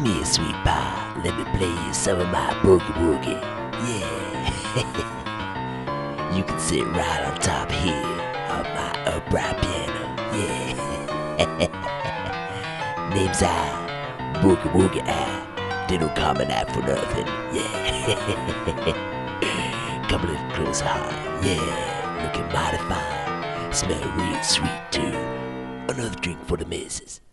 me a sweet pie. Let me play you some of my boogie woogie. Yeah. You can sit right on top here of my upright piano. Yeah. Name's I, Boogie Woogie I. They don't call me that for nothing. Yeah. Come a little closer, heart. Yeah. Looking mighty fine. Smell real sweet too. Another drink for the missus.